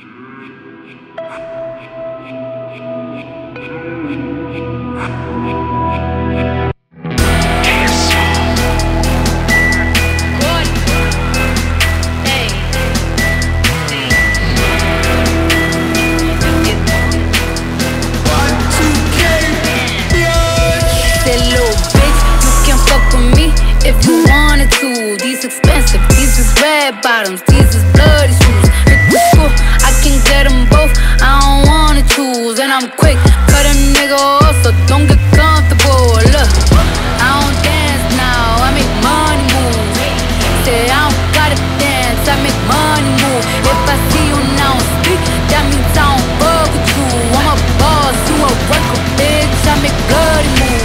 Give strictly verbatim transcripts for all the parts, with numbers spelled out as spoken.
Bottoms, these is bloody shoes. Hit the school, I can get them both. I don't wanna choose, and I'm quick. Cut a nigga off, so don't get comfortable. Look, I don't dance now, I make money move. Say I don't gotta dance, I make money move. If I see you now speak, that means I don't fuck with you. I'm a boss, you a worker, bitch. I make bloody moves.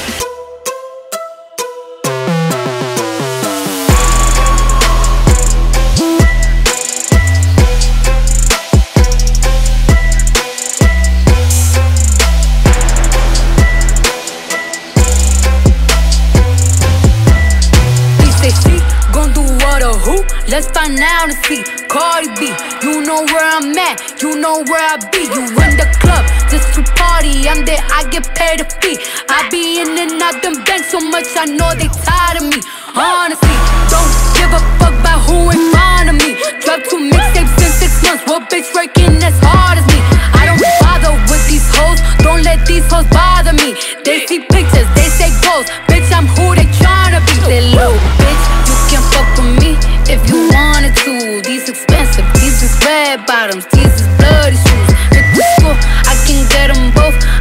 Let's find out and see. Cardi B, you know where I'm at, you know where I be. You in the club just to party, I'm there, I get paid a fee. I be in and out them banks so much, I know they tired of me. Honestly, don't give a fuck about who in front of me. Drop two mixtapes in six months, what bitch working as hard as me? I don't bother with these hoes, don't let these hoes bother me. They see pictures, they say goals, bitch I'm who they tryna be. Say low, bitch, you can fuck with me if you wanted to. These expensive, these is red bottoms, these is bloody shoes. Hit the school, I can get them both.